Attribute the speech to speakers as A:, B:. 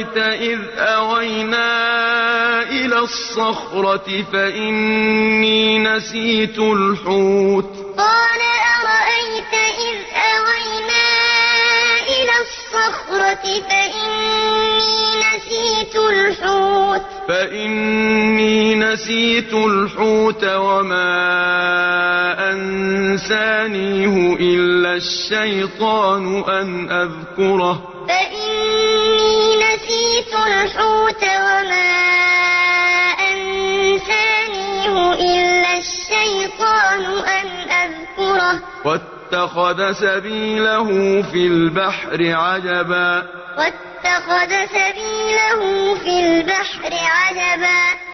A: أرأيت إذ أوينا إلى الصخرة فإني نسيت الحوت
B: قال أرأيت إذ أوينا إلى الصخرة
A: فإني نسيت الحوت وما أنسانيه إلا الشيطان أن أذكره
B: فإني نسيت الحوت وما أنسانيه إلا الشيطان أن أذكره
A: واتخذ سبيله في البحر عجبا
B: واتخذ سبيله في البحر عجبا